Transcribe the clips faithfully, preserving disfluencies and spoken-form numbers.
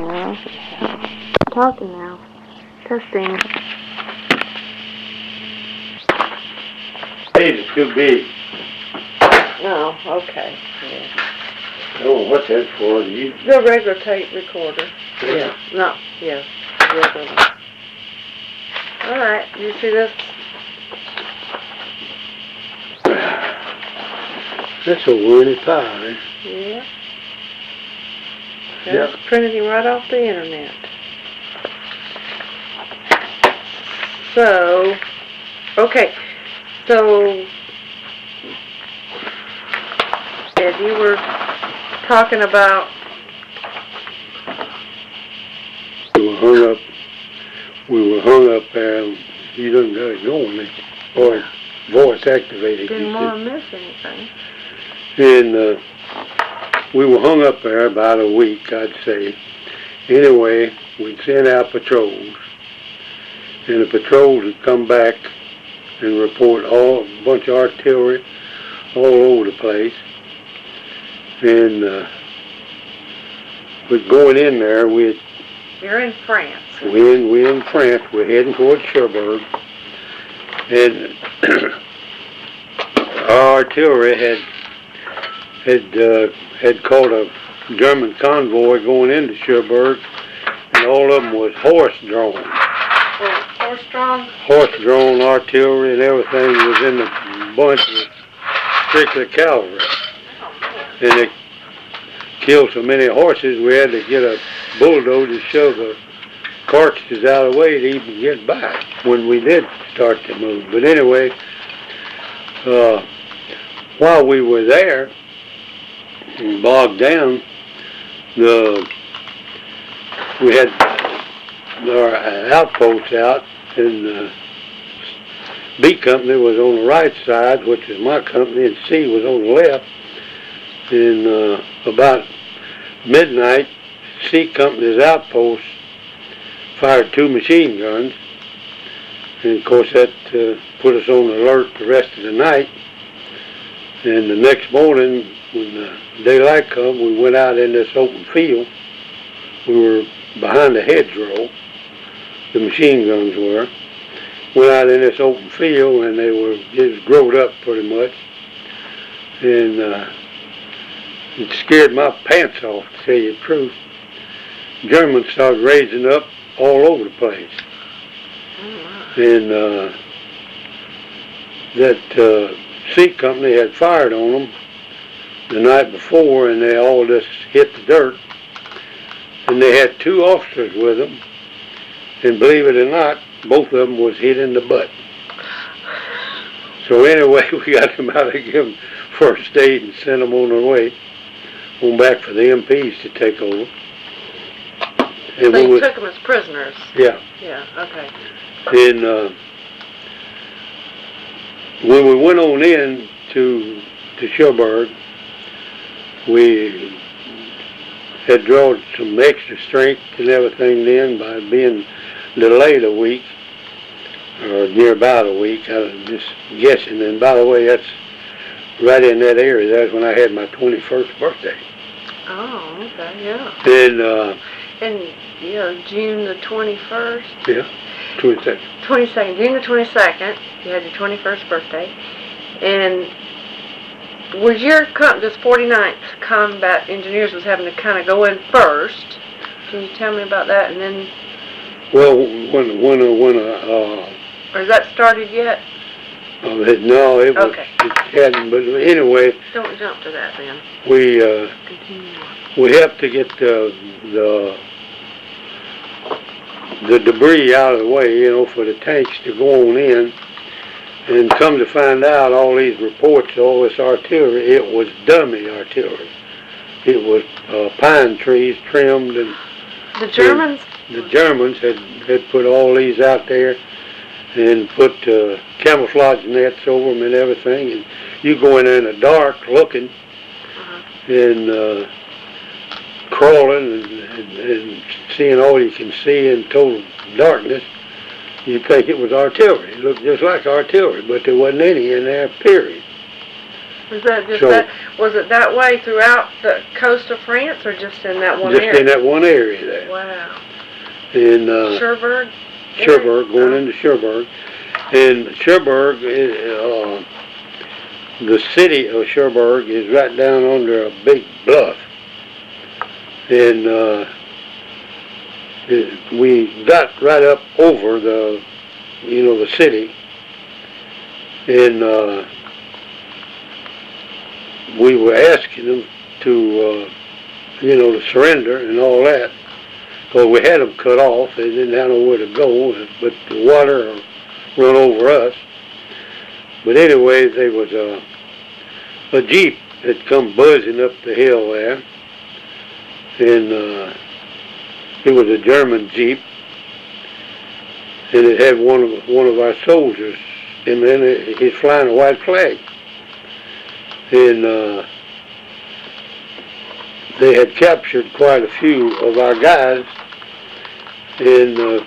Well, yeah. Talking now. Testing. Hey, it's too big. Oh, okay. Yeah. Oh, what's that for? You? The regular tape recorder. Yeah. Yeah. No. Yeah. The other one. All right. You see this? That's a wordy pie. Yeah. Yeah. Just printed him right off the internet. So, okay. So, Ed, you were talking about. We were hung up. We were hung up there. You didn't got it going, or voice activated. Didn't want to miss anything. And uh, we were hung up there about a week, I'd say. Anyway, we'd send out patrols, and the patrols would come back and report all a bunch of artillery all over the place. And uh, with going in there, we You're in France. we in we in France. We're heading towards Cherbourg, and our artillery had had uh, had caught a German convoy going into Cherbourg, and all of them was horse-drawn. Well, horse-drawn? Horse-drawn artillery and everything was in the bunch with strictly cavalry. And they killed so many horses, we had to get a bulldozer to shove the cartridges out of the way to even get by when we did start to move. But anyway, uh, while we were there, bogged down, the we had our outposts out, and the B company was on the right side, which is my company, and C was on the left. And uh, about midnight, C company's outpost fired two machine guns, and of course that uh, put us on alert the rest of the night. And the next morning, when the daylight come, we went out in this open field. We were behind the hedgerow, the machine guns were. Went out in this open field, and they were just growed up pretty much. And uh, it scared my pants off, to tell you the truth. Germans started raising up all over the place. And uh, that uh, C company had fired on them the night before, and they all just hit the dirt. And they had two officers with them, and believe it or not, both of them was hit in the butt. So anyway, we got them out and give them first aid and sent them on their way, on back for the M Ps to take over. And So you we, took them as prisoners? Yeah. Yeah, okay. And uh, when we went on in to, to Cherbourg, we had drawn some extra strength and everything then by being delayed a week, or near about a week. I'm just guessing. And by the way, that's right in that area. That's when I had my twenty-first birthday. Oh, okay, yeah. And, uh, And, you know, June the twenty-first? yeah, twenty-second. twenty-second, June the twenty-second, you had your twenty-first birthday. And was your, com- this forty-ninth Combat Engineers was having to kind of go in first. Can you tell me about that? And then... Well, when, when, uh, when, uh, Or is that started yet? uh, no, it was, Okay. it hadn't, but anyway, Don't jump to that then. we, uh, Continue on. we have to get the, the, the debris out of the way, you know, for the tanks to go on in. And come to find out, all these reports, all this artillery, it was dummy artillery. It was uh, pine trees trimmed, and The Germans? the Germans had, had put all these out there and put uh, camouflage nets over them and everything. And you go in there in the dark looking, Uh-huh. and uh, crawling and, and, and seeing all you can see in total darkness. You'd think it was artillery. It looked just like artillery, but there wasn't any in there, period. Was that just So- that? Was it that way throughout the coast of France, or just in that one Just area? in that one area there. Wow. In, uh, Cherbourg. Cherbourg, going Oh. into Cherbourg. And Cherbourg, uh, the city of Cherbourg is right down under a big bluff. And, uh, it, we got right up over the, you know, the city. And, uh, we were asking them to, uh, you know, to surrender and all that. Because we had them cut off. They didn't have nowhere to go, but the water run over us. But anyway, there was a, a Jeep that come buzzing up the hill there. And uh, it was a German Jeep. And it had one of, one of our soldiers. And then it, he's flying a white flag. And uh, they had captured quite a few of our guys, and uh,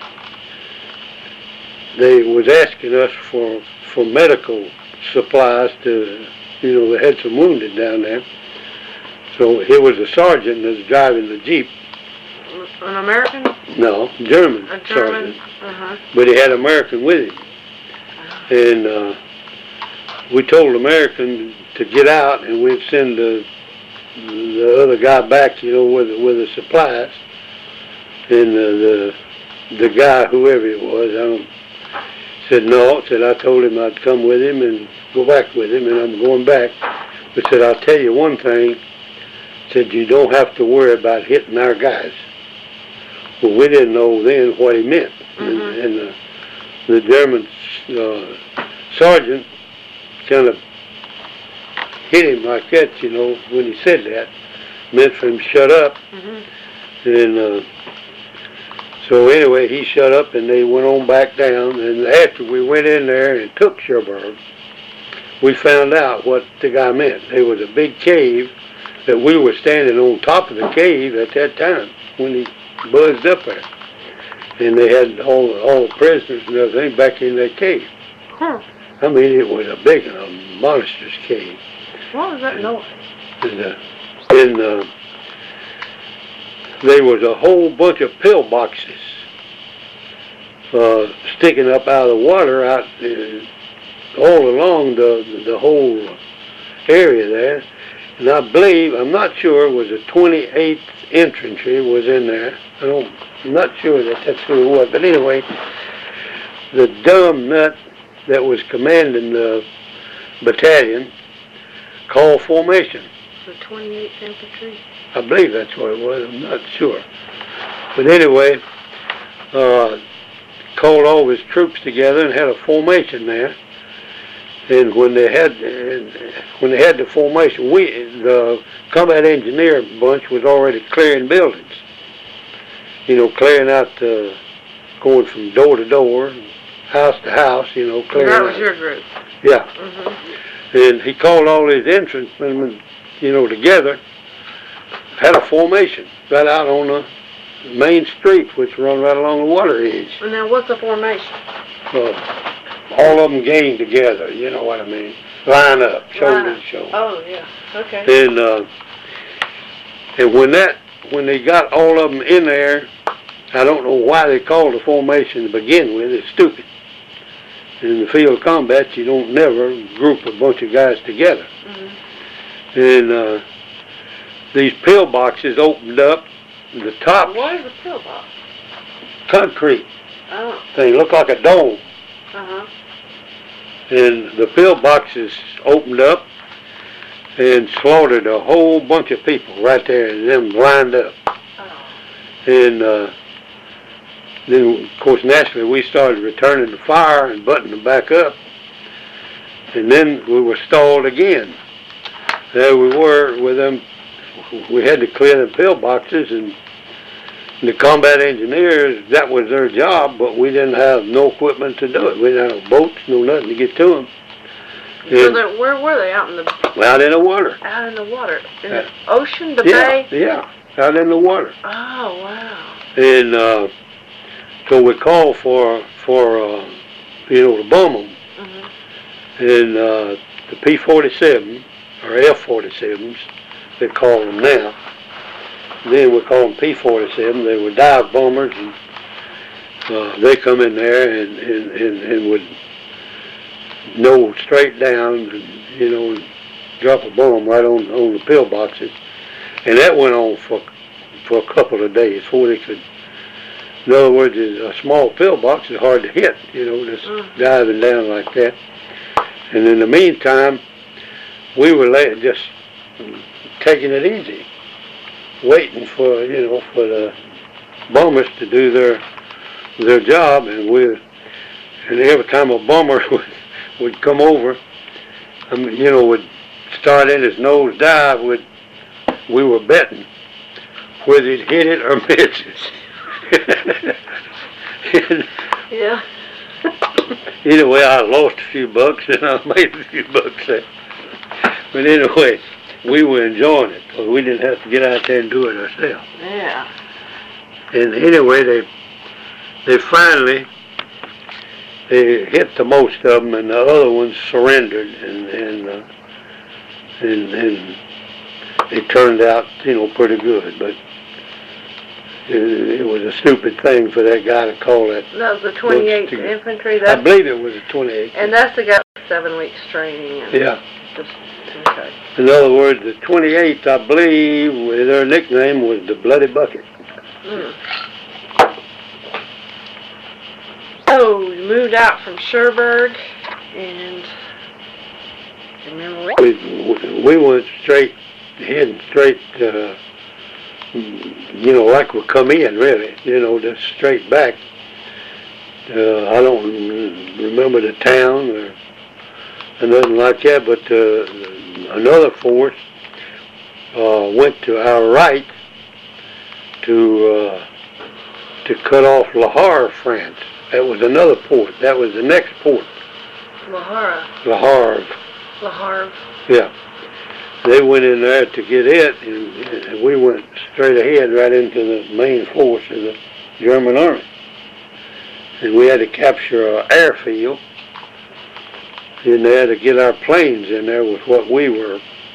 they was asking us for, for medical supplies to, you know, they had some wounded down there. So it was a sergeant that was driving the Jeep. An American? No, German, A German? sergeant. Uh-huh. But he had American with him. And uh, we told American to get out, and we'd send the the other guy back, you know, with with the supplies. And uh, the the guy, whoever it was, I don't, said no. Said I told him I'd come with him and go back with him, and I'm going back. But said I'll tell you one thing. Said you don't have to worry about hitting our guys. Well, we didn't know then what he meant, Mm-hmm. and, and the, the German uh, sergeant kind of hit him like that, you know, when he said that. Meant for him to shut up. Mm-hmm. And uh, so anyway, he shut up and they went on back down. And after we went in there and took Cherbourg, we found out what the guy meant. There was a big cave that we were standing on top of the cave at that time when he buzzed up there. And they had all, all the prisoners and everything back in that cave. Huh. I mean, it was a big and a monstrous cave. What was that noise? And, uh, and uh, there was a whole bunch of pillboxes uh, sticking up out of the water out uh, all along the the whole area there. And I believe, I'm not sure, it was the twenty-eighth Infantry was in there. I don't, I'm not sure that that's who it was. But anyway, the dumb nut that was commanding the battalion called formation. The twenty-eighth Infantry? I believe that's what it was. I'm not sure. But anyway, uh, called all his troops together and had a formation there. And when they had when they had the formation, we the combat engineer bunch was already clearing buildings. You know, clearing out, the, going from door to door, house to house. You know, clearing That was out. your group? Yeah. Mm-hmm. And he called all his infantrymen, you know, together, had a formation right out on the main street, which run right along the water edge. And now what's the formation? Uh, all of them gang together, you know what I mean? Line up, shoulder Line to up. shoulder. Oh, yeah. Okay. And, uh, and when that, when they got all of them in there, I don't know why they called the formation to begin with. It's stupid. In the field of combat, you don't never group a bunch of guys together. Mm-hmm. And uh, these pillboxes opened up. The top What is a pillbox? concrete Oh. thing looked like a dome. Uh-huh. And the pillboxes opened up and slaughtered a whole bunch of people right there, and them lined up. Oh. And uh, then, of course, naturally, we started returning the fire and buttoning them back up. And then we were stalled again. There we were with them. We had to clear the pillboxes, and the combat engineers, that was their job, but we didn't have no equipment to do it. We didn't have boats, no nothing to get to them. So And they're, where were they? Out in the out in the water. out in the water, in Uh, the ocean, the Yeah, bay. yeah, out in the water. Oh wow. And uh, so we called for, for uh, you know, to bomb them. Mhm. And uh, the P forty-seven or F forty-sevens, they call them now. Then we call them P forty-seven. They were dive bombers, and uh, they come in there and, and, and, and would nose straight down, and, you know, and drop a bomb right on on the pillboxes. And that went on for for a couple of days before they could. In other words, a small pillbox is hard to hit, you know, just mm. diving down like that. And in the meantime, we were lay, just taking it easy, waiting for, you know, for the bombers to do their their job. And we, and every time a bomber would, would come over, I mean, you know, would start in his nose dive, would we were betting whether he'd hit it or miss it. Yeah. Anyway, I lost a few bucks and I made a few bucks there. But anyway, we were enjoying it because we didn't have to get out there and do it ourselves. Yeah. And anyway, they they finally they hit the most of them, and the other ones surrendered, and and uh, and, and it turned out, you know, pretty good. But it was a stupid thing for that guy to call that. That was the twenty-eighth Infantry. That's, I believe it was the twenty-eighth. And that's the guy with seven weeks training. And yeah. Just, okay. In other words, the twenty-eighth, I believe, their nickname was the Bloody Bucket. Mm. So we moved out from Cherbourg, and remember what? We we went straight, heading straight. Uh, You know, like we come in, really, you know, just straight back. Uh, I don't remember the town or, or nothing like that, but uh, another force uh, went to our right to uh, to cut off Le Havre, France. That was another port. That was the next port. Le Havre. Le Havre. Le Havre. Yeah. They went in there to get it, and, and we went straight ahead right into the main force of the German army. And we had to capture an airfield in there to get our planes in there with what we were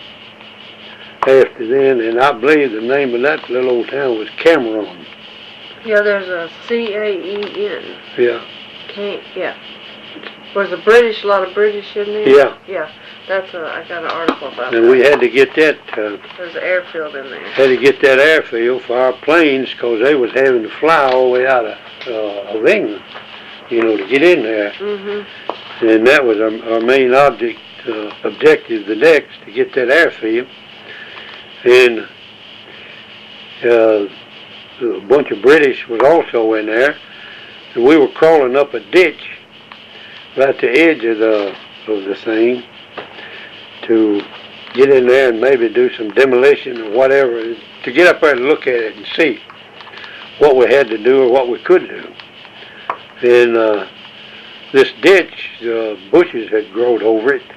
after then. And I believe the name of that little old town was Cameron. Yeah, there's a C A E N. Yeah. Can't, yeah. Was the British, a lot of British in there? Yeah. Yeah. That's a, I got an article about and that. And we had to get that. Uh, There's an airfield in there. Had to get that airfield for our planes because they was having to fly all the way out of, uh, of England, you know, to get in there. Mm-hmm. And that was our, our main object, uh, objective the next, to get that airfield. And uh, a bunch of British was also in there. And we were crawling up a ditch right at the edge of the of the thing, to get in there and maybe do some demolition or whatever, to get up there and look at it and see what we had to do or what we could do. And uh, this ditch, uh, bushes had grown over it,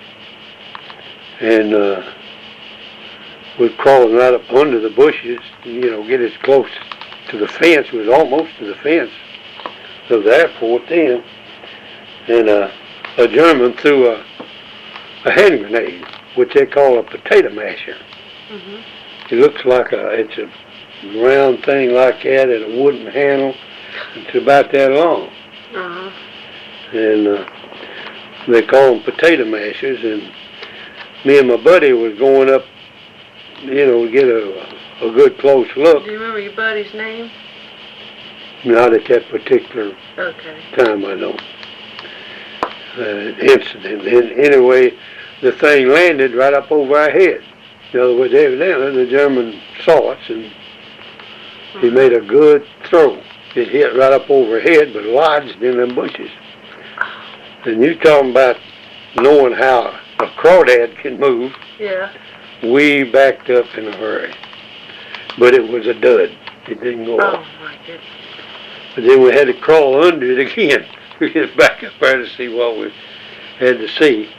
and uh, we're crawling right up under the bushes, you know, get as close to the fence. It was almost to the fence of the airport then, and uh, a German threw a, a hand grenade, which they call a potato masher. Mm-hmm. It looks like a, it's a round thing like that and a wooden handle. It's about that long. Uh-huh. And uh, they call them potato mashers. And me and my buddy was going up, you know, to get a, a good close look. Do you remember your buddy's name? Not at that particular okay. time, I don't. Uh, incident. And anyway, the thing landed right up over our head. In other words, evidently the German saw us, and mm-hmm. he made a good throw. It hit right up over our head, but lodged in them bushes. And you talking about knowing how a crawdad can move. Yeah. We backed up in a hurry. But it was a dud. It didn't go oh, off. My goodness. But then we had to crawl under it again. We get back up there to see what we had to see.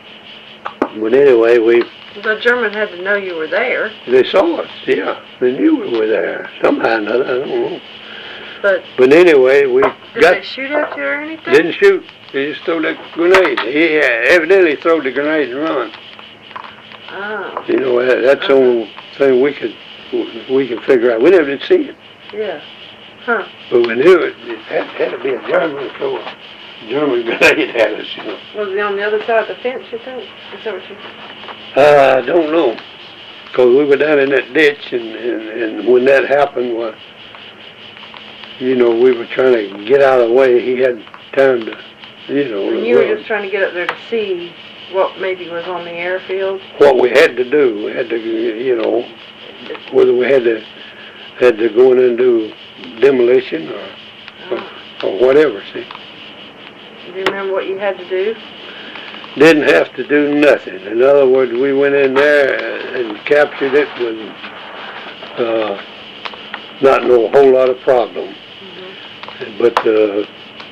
But anyway, we... The German had to know you were there. They saw us, yeah. They knew we were there. Somehow or another, I don't know. But... But anyway, we did got... Did they shoot at you or anything? Didn't shoot. They just threw that grenade. He evidently threw the grenade and run. Oh. You know, that, that's the Uh-huh. only thing we could we can figure out. We never did see it, Yeah. Huh. but we knew it. It had, had to be a German, so a German grenade at us, you know. Was he on the other side of the fence, you think? Is that what you... Uh, I don't know, because we were down in that ditch, and, and, and when that happened, well, you know, we were trying to get out of the way. He had time to, you know. And you were run. just trying to get up there to see what maybe was on the airfield? What we had to do, we had to, you know, whether we had to had to go in and do demolition or Oh. or, or whatever. See, Do you remember what you had to do? didn't have to do nothing. In other words, we went in there and captured it with uh, not no whole lot of problem. Mm-hmm. But uh,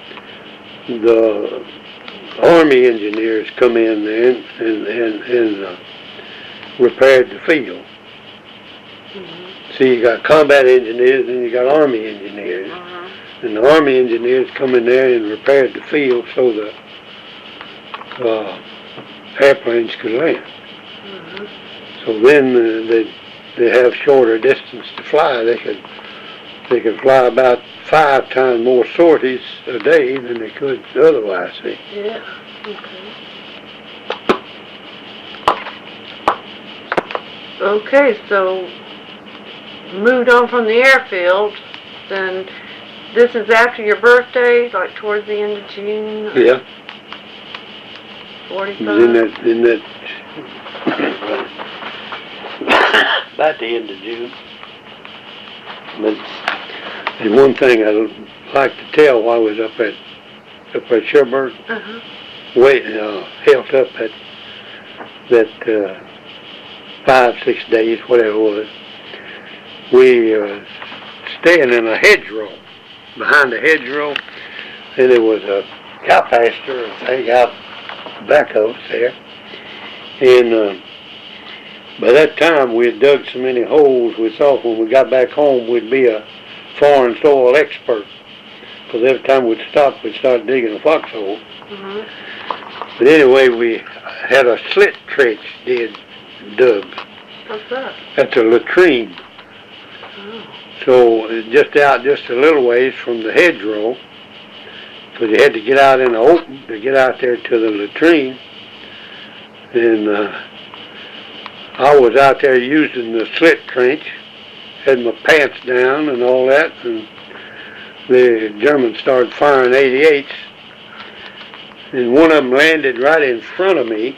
the Army engineers come in there and and and, and uh, repaired the field. Mm-hmm. See, you got combat engineers and you got Army engineers. Uh-huh. And the Army engineers come in there and repaired the field so the uh, airplanes could land. Mm-hmm. So then uh, they they have shorter distance to fly. They could they could fly about five times more sorties a day than they could otherwise. See. Yeah. Okay. Okay, so moved on from the airfield, then this is after your birthday, like towards the end of June? Yeah. forty-five? It was in that in that about the end of June. But there's one thing I'd like to tell while I was up at up at Sherburne, Uh-huh. wait, uh, held up at that uh, five, six days, whatever it was. We uh, staying in a hedgerow, behind the hedgerow, and there was a cow pasture and thing out back of us there. And uh, by that time, we had dug so many holes, we thought when we got back home, we'd be a foreign soil expert. Because every time we'd stop, we'd start digging a foxhole. Mm-hmm. But anyway, we had a slit trench did, dug. What's that? That's a latrine. Oh. So uh, just out just a little ways from the hedgerow, because you had to get out in the open to get out there to the latrine. And uh, I was out there using the slit trench, had my pants down and all that, and the Germans started firing eighty-eights, and one of them landed right in front of me,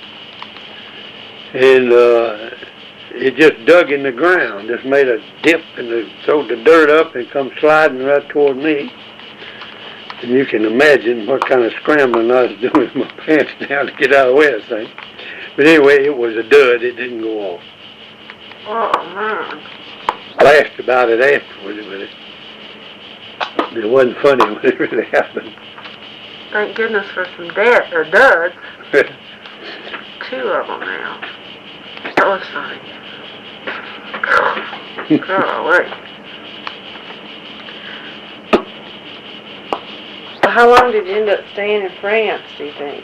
and uh, it just dug in the ground, just made a dip and it threw the dirt up and come sliding right toward me. And you can imagine what kind of scrambling I was doing with my pants down to get out of the way of the thing. But anyway, it was a dud, it didn't go off. Oh, man. I laughed about it afterwards, but it, it wasn't funny when it really happened. Thank goodness for some dead, or duds. Two of them now. That was funny. Golly. So how long did you end up staying in France, do you think?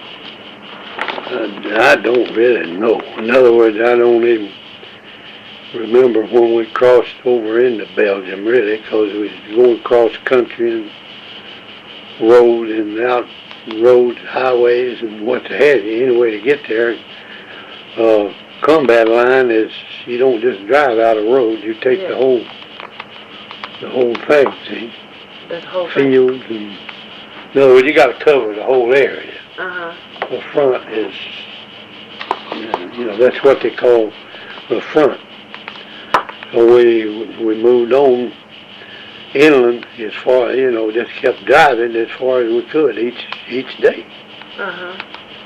Uh, I don't really know. In other words, I don't even remember when we crossed over into Belgium, really, because we was going across country and road and out roads, highways, and what the have you. Any way to get there. Uh, combat line is you don't just drive out a road. You take Yeah. the whole the whole thing. See, The whole thing? fields and in other words, you got to cover the whole area. Uh-huh. The front is, you know, that's what they call the front. So we we moved on inland as far, you know, just kept driving as far as we could each each day. Uh-huh.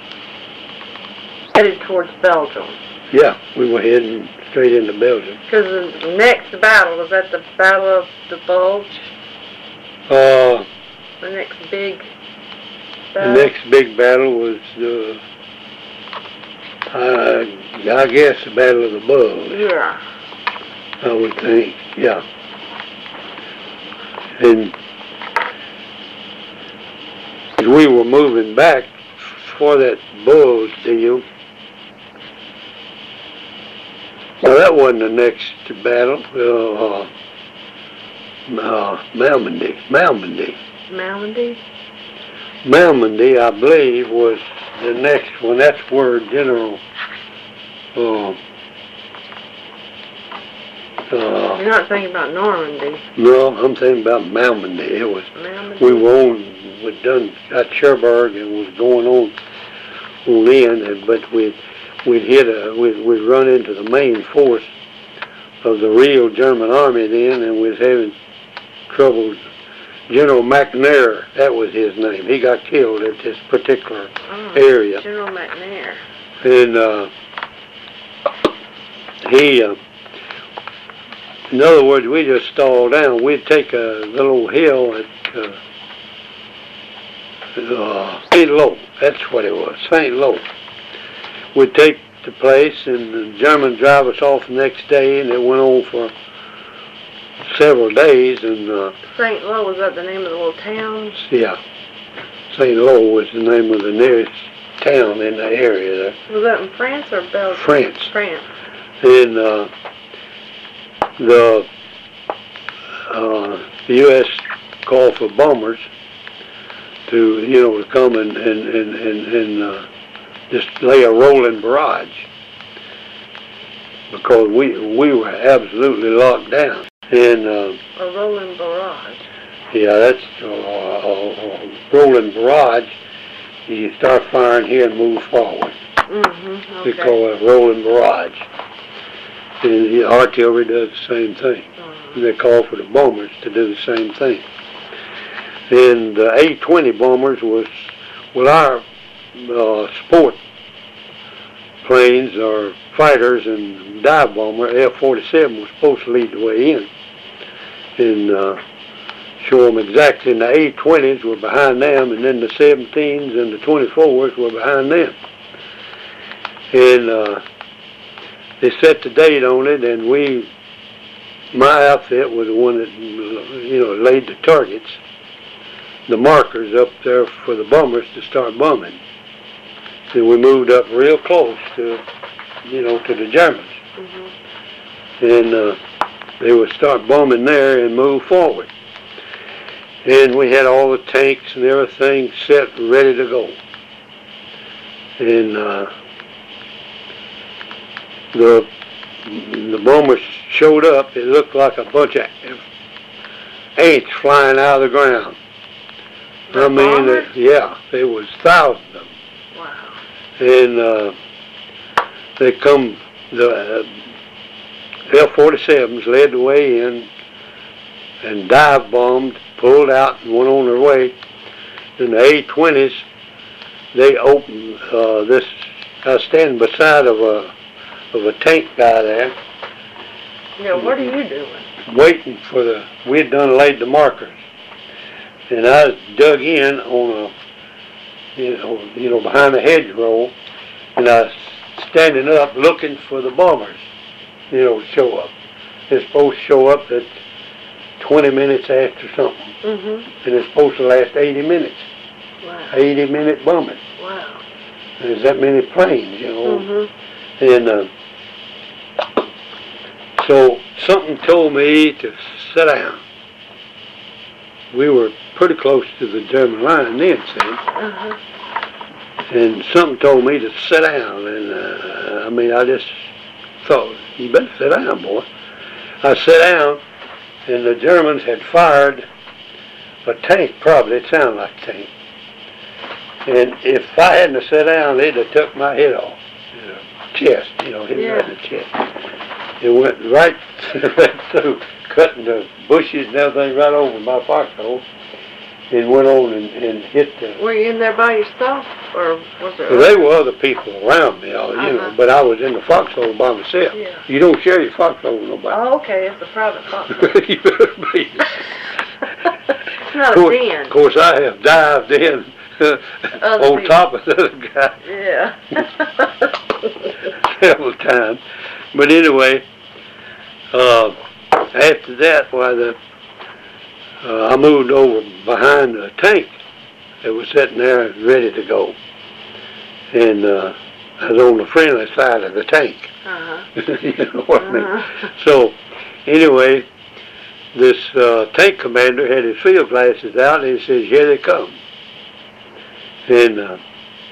Headed towards Belgium. Yeah, we were heading straight into Belgium. Because the next battle, was that the Battle of the Bulge? Uh, The next big the battle? next big battle was, uh, uh, I guess, the Battle of the Bulge, Yeah. I would think, yeah. And as we were moving back for that Bulge deal, No, that wasn't the next battle. Uh, uh, Malmedy. Malmedy. Malmedy? Malmedy, I believe, was the next one. That's where General. Uh, uh, You're not thinking about Normandy. no, I'm thinking about Malmedy. It was. Malmedy? We were on. We'd done at Cherbourg and was going on on in, and but we we'd hit a we'd, we'd run into the main force of the real German army then, and we was having trouble. General McNair, that was his name. He got killed at this particular oh, area. General McNair. And uh, he, uh, in other words, we just stalled down. We'd take a little hill at uh, uh, Saint Lo. That's what it was, Saint Lo. We'd take the place, and the Germans drive us off the next day, and it went on for several days. And uh, Saint Lo, was that the name of the little town? yeah, Saint Lo was the name of the nearest town in the area there. Was that in France or Belgium? France. France. And uh, the uh, U S called for bombers to, you know, to come and and and and, and uh, just lay a rolling barrage because we we were absolutely locked down. And uh, a rolling barrage. Yeah, that's a uh, uh, rolling barrage. You start firing here and move forward. Mm-hmm. Okay. They call it a rolling barrage. And the artillery does the same thing. Uh-huh. And they call for the bombers to do the same thing. And the A twenty bombers was, well, our uh, sport planes or fighters and dive bomber, F forty-seven, was supposed to lead the way in. And uh, show them exactly, and the A twenties were behind them, and then the seventeens and the twenty-fours were behind them. And uh, they set the date on it, and we, my outfit was the one that, you know, laid the targets, the markers up there for the bombers to start bombing. And we moved up real close to, you know, to the Germans. Mm-hmm. And uh, they would start bombing there and move forward. And we had all the tanks and everything set, ready to go. And uh, the the bombers showed up. It looked like a bunch of ants flying out of the ground. The I mean, bombers? it, yeah, there was thousands of them. Wow. And uh, they come, the uh, F forty-sevens led the way in and dive bombed, pulled out and went on their way. And the A twenties, they opened uh, this, I was standing beside of a, of a tank guy there. Yeah, what are you doing? Waiting for the, we had done laid the markers. And I was dug in on a, you know, you know, behind the hedgerow, and I was standing up looking for the bombers, you know, to show up. They're supposed to show up at twenty minutes after something, Mm-hmm. and it's supposed to last eighty minutes. Wow. eighty minute bombing. Wow. There's that many planes, you know. Mm-hmm. And uh, so something told me to sit down. We were pretty close to the German line then, see? Uh-huh. And something told me to sit down. And uh, I mean, I just thought, you better sit down, boy. I sat down, and the Germans had fired a tank, probably. It sounded like a tank. And if I hadn't sat down, they'd have took my head off. You know, chest, you know, hit me right in the chest. It went right, right through, cutting the bushes and everything right over my foxhole, and went on and, and hit the... Were you in there by yourself, or was there... Well, there were other people around me, all, you Uh-huh. know, but I was in the foxhole by myself. Yeah. You don't share your foxhole with nobody. Oh, okay, it's a private foxhole. You better be. It's not Of a course, den. of course, I have dived in Other on people. top of the other guy Yeah. several times. But anyway, uh, after that, why the uh, I moved over behind the tank that was sitting there ready to go, and uh, I was on the friendly side of the tank. Uh-huh. You know what I mean? Uh-huh. So, anyway, this uh, tank commander had his field glasses out, and he says, "Here they come." And uh,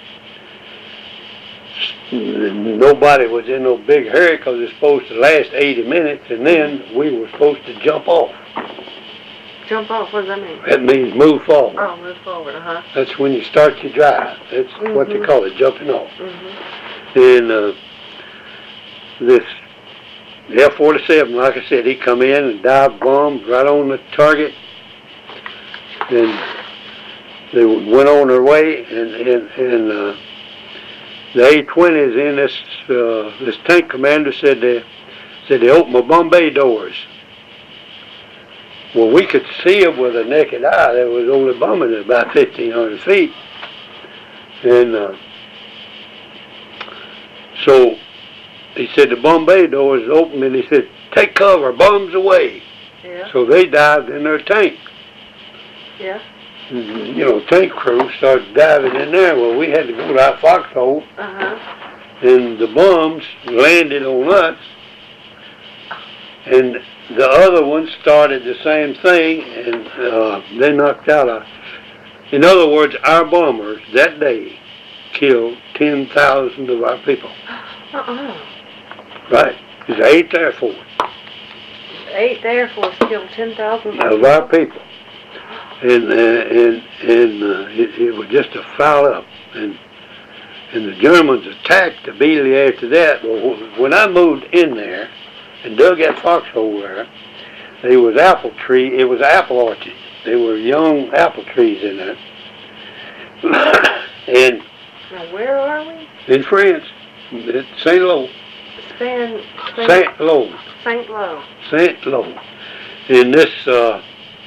nobody was in no big hurry because it's supposed to last eighty minutes, and then we were supposed to jump off. Jump off, what does that mean? That means move forward. Oh, move forward, uh-huh. That's when you start your drive. That's mm-hmm. what they call it, jumping off. Mm-hmm. And uh, this F forty-seven, like I said, he come in and dived bombs right on the target, and they went on their way, and, and, and uh, the A twenties in this uh, this tank commander said they said they opened the Bombay doors. Well, we could see them with a naked eye. There was only bombing at about fifteen hundred feet, and uh, so he said the Bombay doors opened, and he said, "Take cover, bombs away." Yeah. So they dived in their tank. Yeah. You know, tank crew started diving in there. Well, we had to go to our foxhole, uh-huh. and the bombs landed on us, and the other ones started the same thing, and uh, they knocked out a... In other words, our bombers that day killed ten thousand of our people. Uh-uh. Right. It's the eighth Air Force. The eighth Air Force killed ten thousand of our people. And uh, and and uh, it, it was just a foul up, and and the Germans attacked immediately after that. Well, when I moved in there and dug that foxhole there, there was apple tree. It was apple orchard. There were young apple trees in there. And now where are we? in France, at Saint Lo. Saint Saint Lo. Saint Lo. Saint Lo. In this. Uh,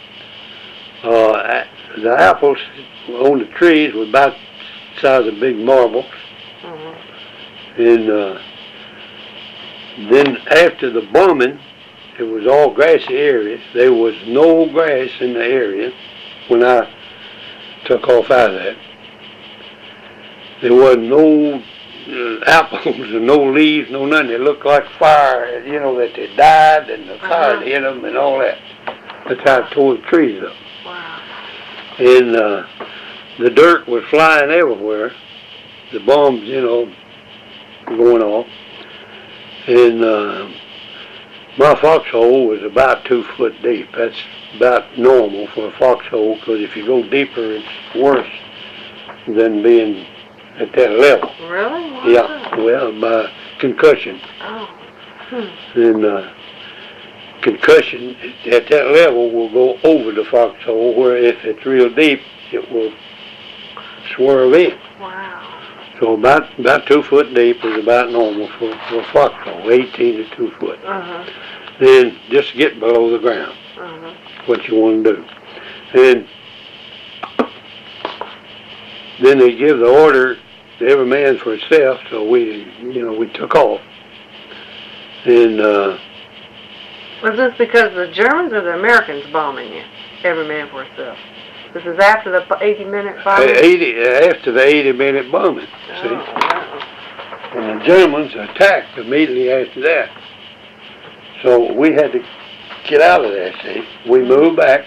Uh, the apples on the trees were about the size of big marbles. Uh-huh. And uh, then after the bombing, it was all grassy areas. There was no grass in the area when I took off out of that. There wasn't no uh, apples and no leaves, no nothing. It looked like fire, you know, that they died and the fire uh-huh. hit them and all that. That's how it tore the trees up. Wow. And uh, the dirt was flying everywhere. The bombs, you know, going off. And uh, my foxhole was about two foot deep. That's about normal for a foxhole, because if you go deeper, it's worse than being at that level. Really? Why Yeah, well, by concussion. Oh. Hmm. And uh, concussion at that level will go over the foxhole, where if it's real deep, it will swerve in. Wow. So about about two foot deep is about normal for, for a foxhole, eighteen to two foot. Uh-huh. Then just get below the ground, Uh-huh. what you want to do. And then they give the order to every man for himself, so we, you know, we took off. And uh, was this because the Germans or the Americans bombing you? Every man for himself. This is after the eighty minute bombing? eighty, after the eighty minute bombing, see? Oh, wow. And the Germans attacked immediately after that. So we had to get out of there, see? We moved back.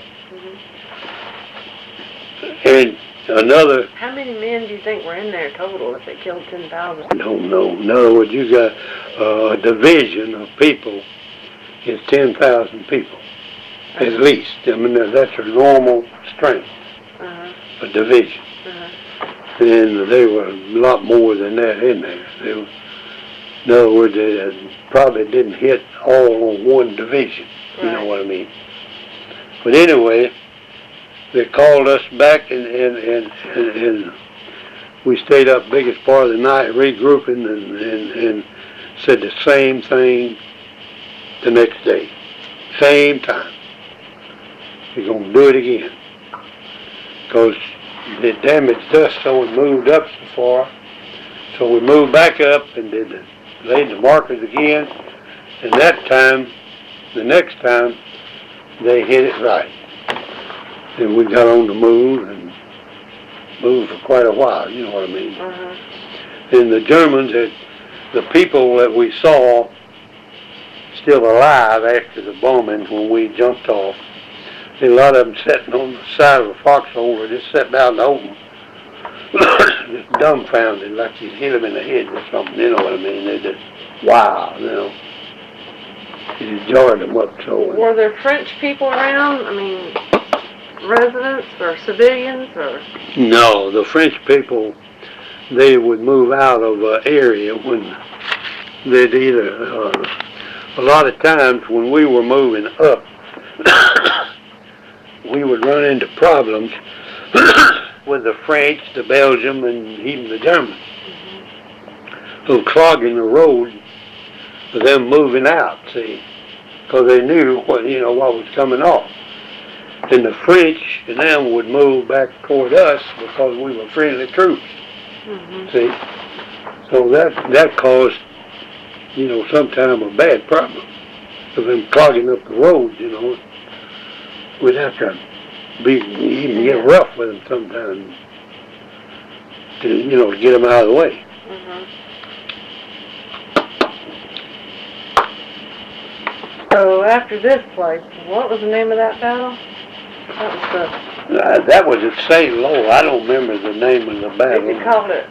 Mm-hmm. And another... How many men do you think were in there total if they killed ten thousand? No, no. In other words, you got uh, a division of people. It's ten thousand people, uh-huh. At least. I mean, that's a normal strength, uh-huh. A division. Uh-huh. And there were a lot more than that in there. They were, in other words, they probably didn't hit all on one division. You right. know what I mean? But anyway, they called us back, and, and, and, and, and we stayed up biggest part of the night regrouping, and, and, and said the same thing the next day. Same time. We're going to do it again. Because it damaged us, so we moved up so far. So we moved back up and did the, laid the markers again. And that time, the next time, they hit it right. And we got on the move and moved for quite a while, you know what I mean. Uh-huh. And the Germans had, the people that we saw still alive after the bombing when we jumped off, and a lot of them sitting on the side of a foxhole or just sitting out in the open, just dumbfounded, like you hit them in the head or something, you know what I mean? They just, wow, you know. It just jarred them up so. Were there French people around? I mean, residents or civilians or? No, the French people, they would move out of an area when they'd either, uh, a lot of times when we were moving up, we would run into problems with the French, the Belgium, and even the Germans. Mm-hmm. So clogging the road for them moving out, see, because they knew what, you know, what was coming off. And the French and them would move back toward us because we were friendly troops. Mm-hmm. See, so that that caused, you know, sometimes a bad problem of them clogging up the roads. You know, we'd have to be even get rough with them sometimes to, you know, to get them out of the way. Mm-hmm. So after this place, what was the name of that battle? That was the... Uh, that was at Saint Lo. I don't remember the name of the battle. They called it.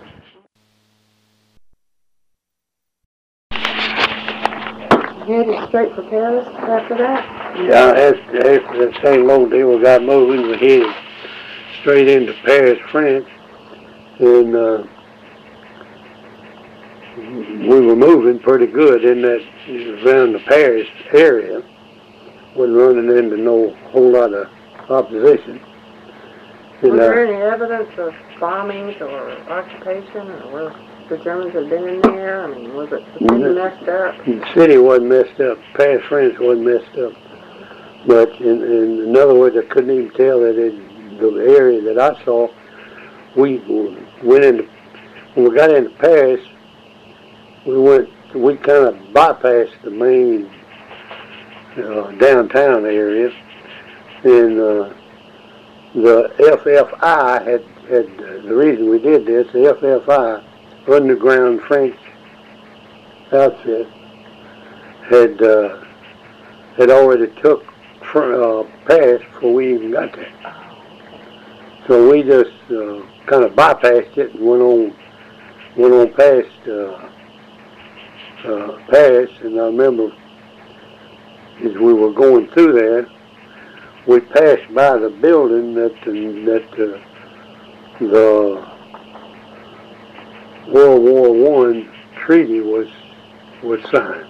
You headed straight for Paris after that? Yeah, after, after the Saint Lo deal got moving, we headed straight into Paris, France, and uh, we were moving pretty good in that, around the Paris area. Wasn't running into no whole lot of opposition. Was and, there uh, any evidence of bombings or occupation, or were the Germans had been in there? I mean, was it the city messed up? The city wasn't messed up. Paris, France wasn't messed up. But in, in, in other words, I couldn't even tell that in the area that I saw, we went into, when we got into Paris, we went, we kind of bypassed the main uh, downtown area, and uh, the F F I had, had uh, the reason we did this, the F F I, underground French outfit, had uh, had already took uh, Paris before we even got there. So we just uh, kind of bypassed it and went on, went on past uh, uh, Paris. And I remember as we were going through there, we passed by the building that that uh, the World War One treaty was was signed.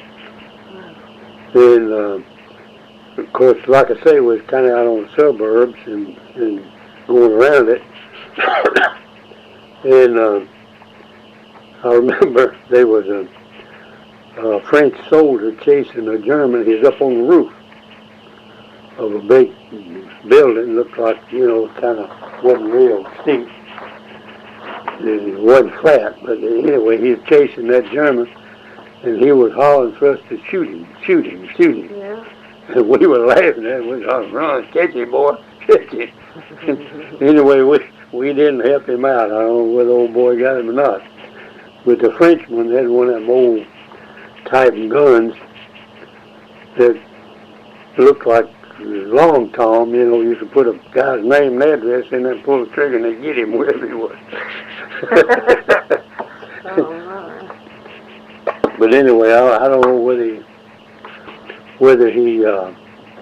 And uh, of course, like I say, it was kind of out on the suburbs and, and going around it. And uh, I remember there was a, a French soldier chasing a German. He was up on the roof of a big building. Looked like, you know, kind of wasn't real steep. It wasn't flat, but anyway, he was chasing that German, and he was hollering for us to shoot him, shoot him, shoot him. Yeah. And we were laughing at him. We was hollering, run, catch him, boy, catch him. Anyway, we we didn't help him out. I don't know whether the old boy got him or not. But the Frenchman had one of them old type guns that looked like long Tom. You know, you could put a guy's name and address in there and pull the trigger and they'd get him wherever he was. Oh, but anyway, I, I don't know whether he, whether he uh,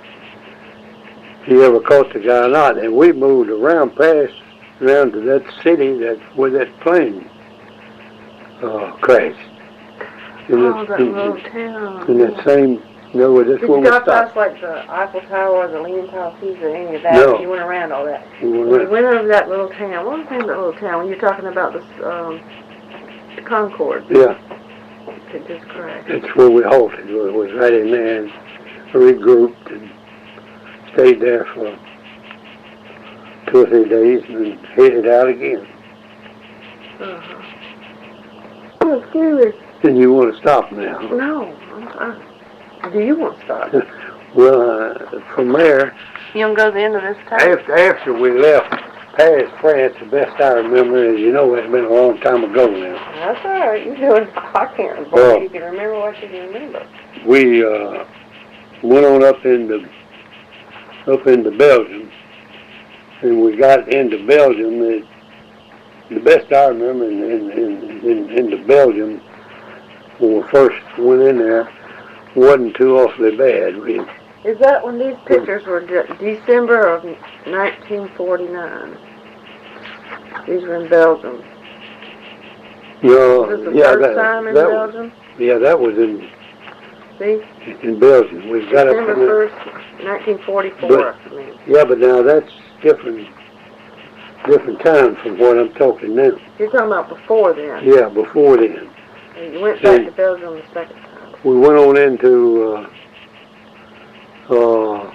he ever caught the guy or not. And we moved around past, around to that city that where that plane uh, crashed. In oh, that, that in, little town. In that same, you know, that's Did when you we go past stopped. like the Eiffel Tower or the Leaning Tower of Pisa or any of that? No. You went around all that. We went, When you went over that little town, what was the name of that little town when you're talking about this, um, the Concorde? yeah. It just crashed. That's where we halted. We was right in there and regrouped and stayed there for two or three days and then headed out again. Uh-huh. Oh, excuse me. And you want to stop now? No. I'm, I, do you want to stop? Well, uh, from there, You want to go to the end of this town? after after we left Paris, France, the best I remember is, you know, it's been a long time ago now. That's all right. You're doing. I can't. Boy, Well, you can remember what you can remember. We uh, went on up into up into Belgium, and we got into Belgium. It, the best I remember in in, in, in into Belgium when we first went in there wasn't too awfully bad. We, Is that when these pictures were de- December of nineteen forty-nine? These were in Belgium. no, Was this the yeah, first that, time in that was, Belgium? yeah, that was in See? in Belgium. We got up December in the, first, nineteen forty-four. But- I mean. yeah, but now that's different different time from what I'm talking now. You're talking about before then. Yeah, before then. And you went back to Belgium the second time. We went on into uh, uh,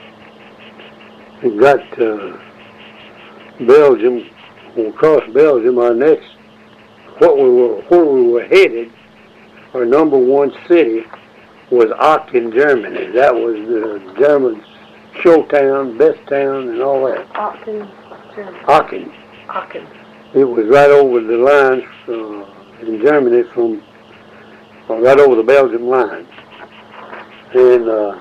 we got uh, Belgium. Across Belgium, our next, what we were, where we were headed, our number one city was Aachen, Germany. That was the Germans' show town, best town, and all that. Aachen, Germany. Aachen. Aachen. It was right over the lines uh, in Germany from, uh, right over the Belgium line. And, uh,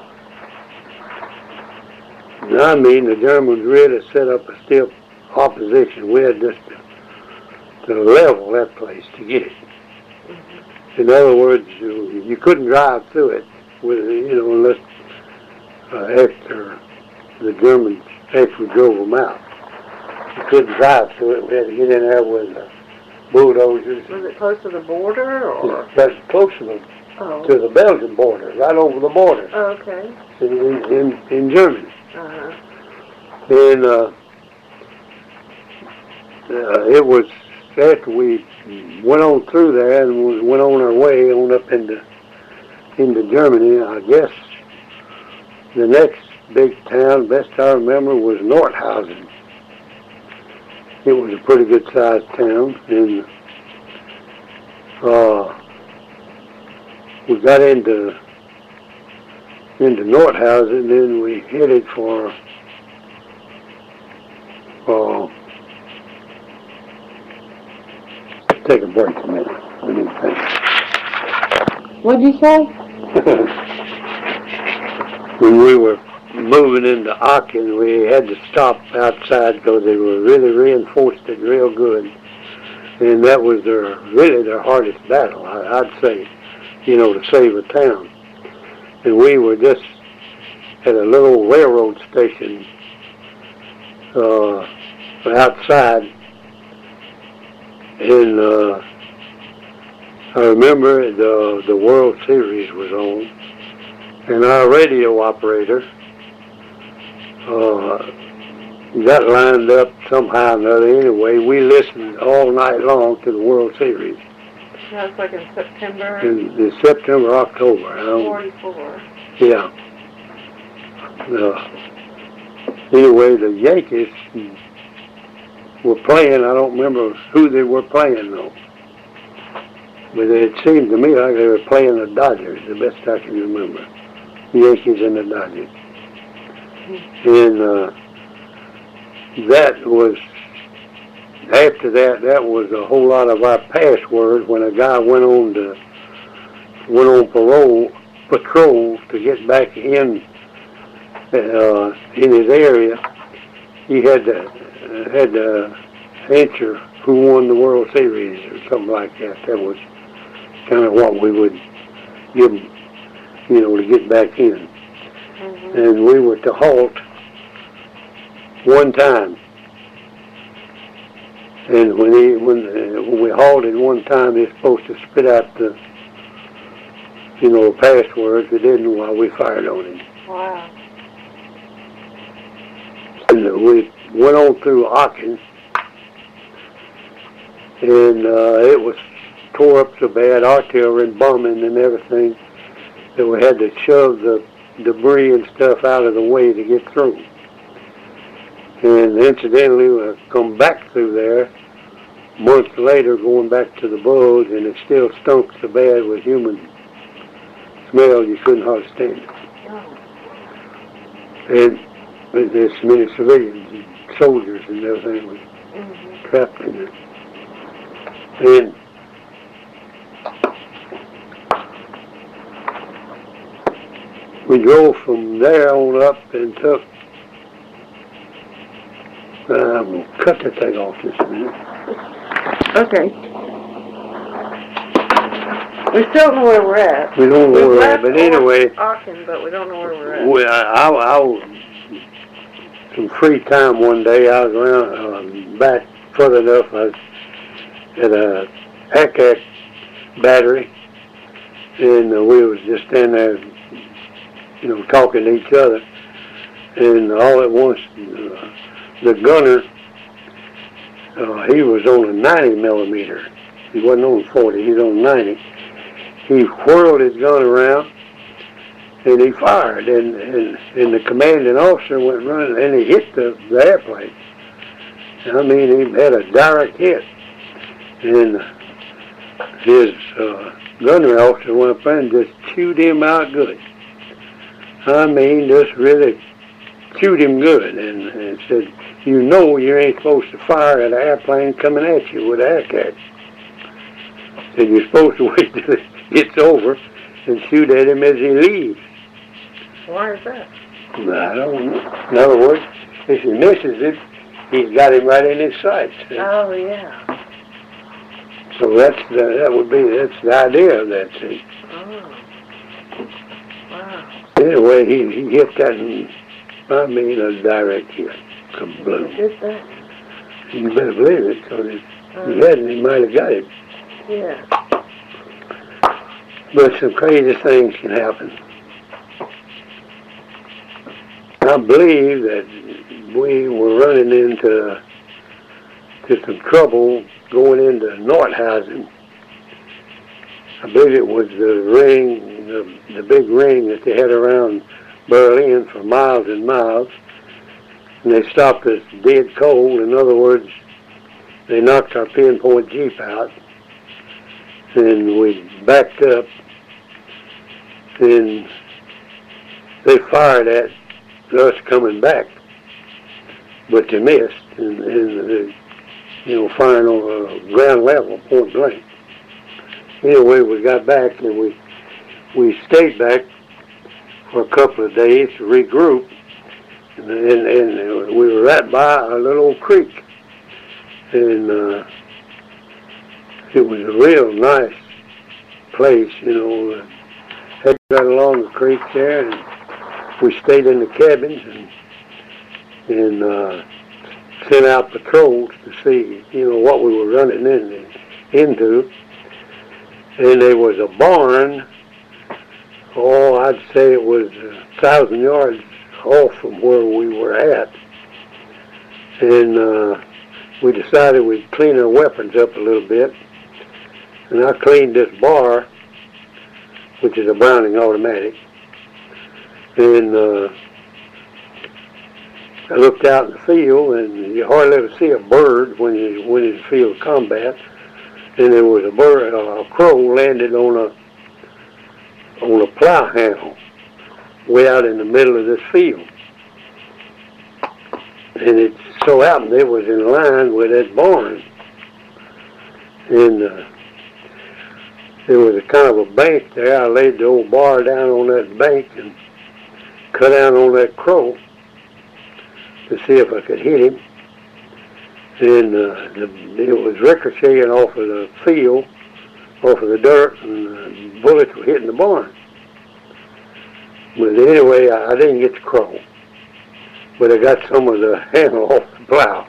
I mean, the Germans really set up a stiff opposition. We had just to, to level that place to get it. Mm-hmm. In other words, you, you couldn't drive through it with, you know, unless uh, after the Germans actually drove them out. You couldn't drive through it. We had to get in there with uh, bulldozers. Was it close to the border or? That's close to the, Oh. to the Belgian border, right over the border Oh, okay. in, in, in Germany. Uh-huh. And uh, uh, it was after we went on through there and we went on our way on up into into Germany. I guess the next big town, best I remember, was Nordhausen. It was a pretty good sized town, and uh, we got into into Nordhausen, then we headed for uh, take a break a minute. Let me think. What'd you say? When we were moving into Aachen, we had to stop outside because they were really reinforced it real good, and that was their really their hardest battle, I, I'd say, you know, to save a town. And we were just at a little railroad station uh, outside, and uh, I remember the the World Series was on, and our radio operator uh, got lined up somehow or another. Anyway, we listened all night long to the World Series. That was like in September In, in September, October. I don't, forty-four. yeah. Uh, anyway, the Yankees were playing. I don't remember who they were playing though, but it seemed to me like they were playing the Dodgers. The best I can remember, the Yankees and the Dodgers. And uh, that was after that. That was a whole lot of our passwords when a guy went on to went on parole patrol to get back in uh, in his area. He had to uh, had to answer who won the World Series or something like that. That was kind of what we would give him, you know, to get back in. Mm-hmm. And we were to halt one time. And when he when uh, when we halted one time, he's supposed to spit out the, you know, passwords. We didn't while we fired on him. Wow. And we went on through Aachen, and uh, it was tore up so bad, artillery and bombing and everything, that we had to shove the debris and stuff out of the way to get through. And incidentally, we come back through there months later, going back to the Bulls, and it still stunk so bad with human smell you couldn't hardly stand it. Oh. And there's many civilians soldiers and everything was Mm-hmm. trapped in it. And we drove from there on up and took, um, cut that thing off just a minute. Okay. We still don't know where we're at. We don't know We've where we're left at, but anyway, Aachen, but we don't know where we're at. we, I, I, I was, some free time one day, I was around, um, back further enough, I was at a Hackett battery, and uh, we was just standing there, you know, talking to each other, and all at once, uh, the gunner, uh, he was on a ninety millimeter. He wasn't on forty, he was on ninety. He whirled his gun around, and he fired, and, and, and the commanding officer went running, and he hit the, the airplane. I mean, he had a direct hit, and his uh, gunner officer went up there and just chewed him out good. I mean, just really chewed him good, and, and said, you know you ain't supposed to fire at an airplane coming at you with an air catch. Said you're supposed to wait till it's over and shoot at him as he leaves. Why is that? I don't know. In other words, if he misses it, he's got him right in his sights. Oh, yeah. So that's the, that would be, that's the idea of that, see. Oh. Wow. Anyway, he, he hit that, and, I mean, a direct hit. He Kabloom. did that? You better believe it, because if Uh, he hadn't, he might have got it. yeah. But some crazy things can happen. I believe that we were running into to some trouble going into Nordhausen. I believe it was the ring, the, the big ring that they had around Berlin for miles and miles. And they stopped us dead cold. In other words, they knocked our pinpoint Jeep out. And we backed up. And they fired at us coming back. But they missed. And, and they, you know, firing on a ground level, point blank. Anyway, we got back and we we stayed back for a couple of days to regroup. And, and, and we were right by a little old creek. And uh, it was a real nice place, you know. Had got along the creek there, and we stayed in the cabins and and uh, sent out patrols to see, you know, what we were running in, into. And there was a barn, oh, I'd say it was a thousand yards off from where we were at. And uh, we decided we'd clean our weapons up a little bit. And I cleaned this bar, which is a Browning automatic. And uh, I looked out in the field, and you hardly ever see a bird when you when in the field of combat. And there was a bird, a crow landed on a on a plow handle way out in the middle of this field. And it so happened it was in line with that barn. And uh, there was a kind of a bank there. I laid the old bar down on that bank and cut down on that crow to see if I could hit him. And uh, the, it was ricocheting off of the field, off of the dirt, and the bullets were hitting the barn. But anyway, I, I didn't get the crow, but I got some of the handle off the plow.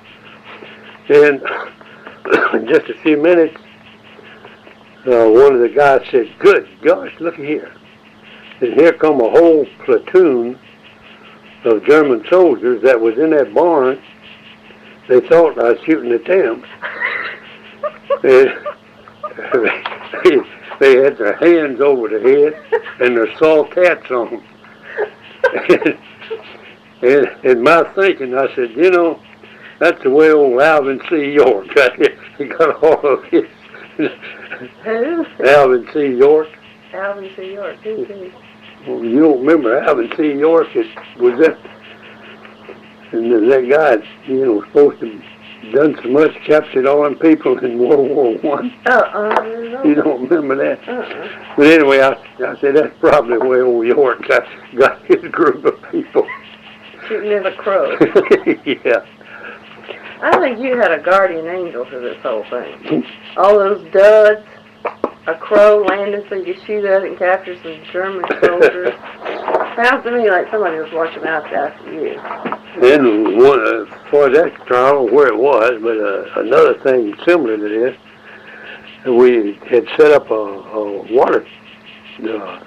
And in just a few minutes, uh, one of the guys said, "Good gosh, look here." And here come a whole platoon of German soldiers that was in that barn. They thought I was shooting at them. And they, they had their hands over their head and their saw cats on. And, and in my thinking, I said, you know, that's the way old Alvin C. York got it. He got all of his. Who? Alvin C. York. Alvin C. York. Who's he? Well, you don't remember Alvin C. York? It was that And then that guy, you know, was supposed to have done so much, captured all them people in World War One. Uh-uh. You don't remember that? Uh-uh. But anyway, I, I said, that's probably where old York got, got his group of people. Shooting at a crow. Yeah. I think you had a guardian angel for this whole thing. All those duds, a crow landing so you could shoot at it and capture some German soldiers. Sounds to me like somebody was watching out after you. Then, one, uh, as far as that, I don't know where it was, but uh, another thing similar to this, we had set up a, a water uh,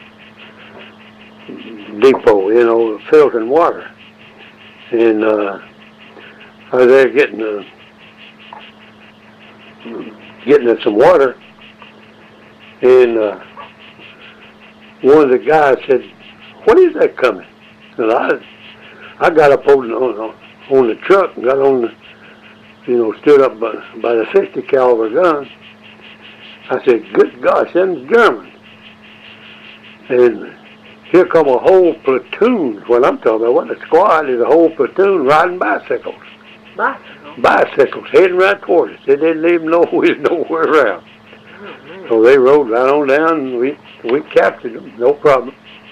depot, you know, filtering water. And uh, I was there getting uh, getting us some water, and uh, one of the guys said, "What is that coming?" And I, I got up on on, on the truck and got on the, you know, stood up by, by the sixty caliber gun. I said, "Good gosh, them's Germans!" And here come a whole platoon. What I'm talking about, what a squad is, a whole platoon riding bicycles. Bicycle? Bicycles, heading right toward us. They didn't even know we was nowhere around. Oh, So they rode right on down, and we we captured them, no problem.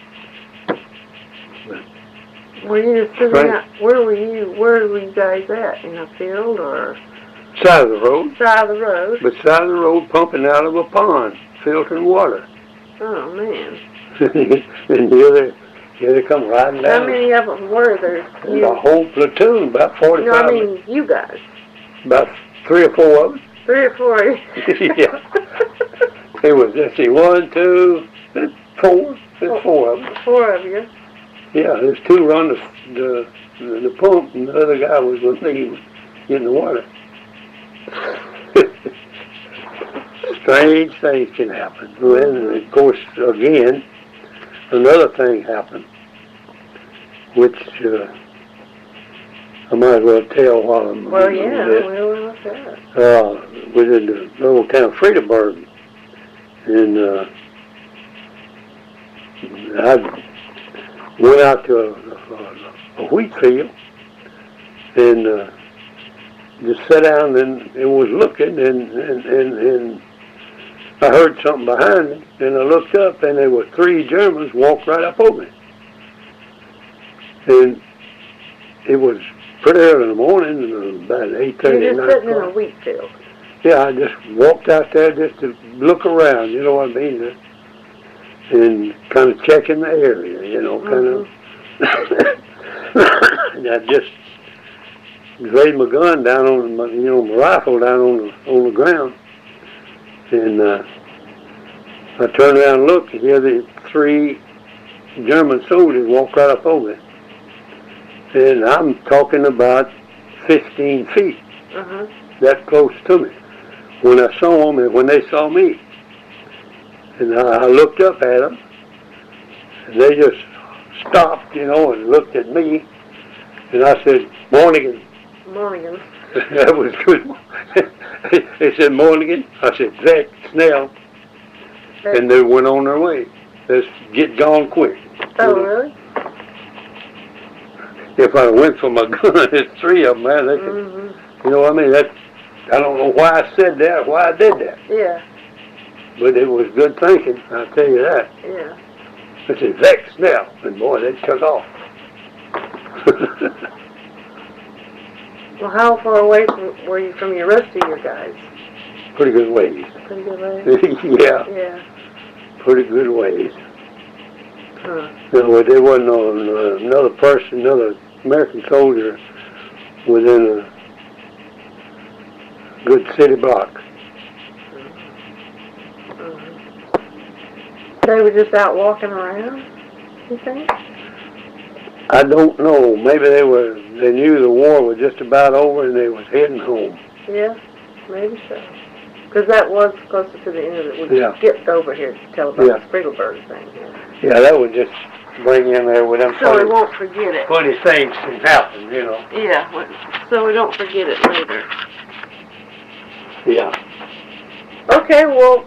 Were you sitting Right. out, where were you, where were you guys at? In a field or Side of the road, side of the road? beside the road, pumping out of a pond, filtering water. Oh, man. And here they, here they come riding down. How many of them were there? There's You, a whole platoon, about no, forty-five, I mean, you guys. about three or four of us. Three or four. Yeah. It was, let's see, one, two, four. There's four of them. Four of you. Yeah, there's two run the, the, the, the pump, and the other guy was with me getting the water. Strange things can happen. And of course, again, another thing happened, which uh, I might as well tell while I'm Well, doing yeah, this. well, what's that? Uh, we did the little town of Friedeburg, and uh, I went out to a, a, a wheat field and uh, just sat down and, and was looking, and, and, and, and I heard something behind me, and I looked up, and there were three Germans walked right up over me. And it was pretty early in the morning, about eight thirty, You're just nine sitting in a o'clock. wheat field. Yeah, I just walked out there just to look around, you know what I mean, and kind of checking the area, you know, kind of. And I just laid my gun down on my, you know, my rifle down on the on the ground, and uh, I turned around and looked, and here the three German soldiers walked right up over me, and I'm talking about fifteen feet, Uh-huh. that close to me. When I saw them and when they saw me. And I, I looked up at them, and they just stopped, you know, and looked at me. And I said, "Morning." Morning. That was good. They said, "Morning." I said, "Zach, Snell." And they went on their way. Let's get gone quick. Oh, You know, really? If I went for my gun, there's three of them, man. They could, Mm-hmm. you know what I mean? That, I don't know why I said that, why I did that. Yeah, But it was good thinking, I'll tell you that. yeah. I said, "Vex now." And boy, they took off. Well, how far away from, were you from your rest of your guys? Pretty good ways. Pretty good way? Yeah, Yeah. pretty good ways. Huh. No, there wasn't no, no, another person, another American soldier within a good city block. They were just out walking around, you think? I don't know. Maybe they were. They knew the war was just about over and they was heading home. Yeah, maybe so. Because that was closer to the end of it. We Yeah. skipped over here to tell about Yeah. the Spiegelberg thing. Yeah, that would just bring in there with them So we funny, won't forget it. funny things can happen, you know. Yeah, well, so we don't forget it later. Yeah. Okay, well,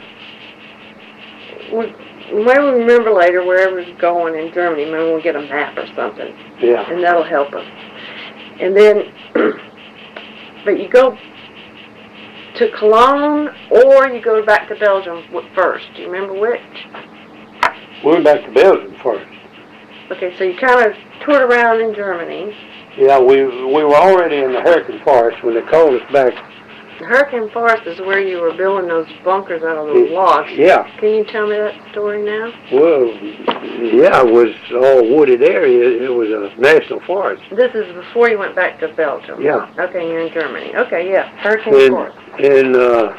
we maybe we remember later wherever it's going in Germany. Maybe we'll get a map or something, Yeah. and that'll help us. And then, but you go to Cologne or you go back to Belgium first. Do you remember which? We went back to Belgium first. Okay, so you kind of toured around in Germany. Yeah, we we were already in the Hurricane Forest when they called us back. The Hurricane Forest is where you were building those bunkers out of those logs. Yeah. Can you tell me that story now? Well, yeah, it was all wooded area. It was a national forest. This is before you went back to Belgium. Yeah. Okay, you're in Germany. Okay, yeah, Hurricane And, Forest. and uh,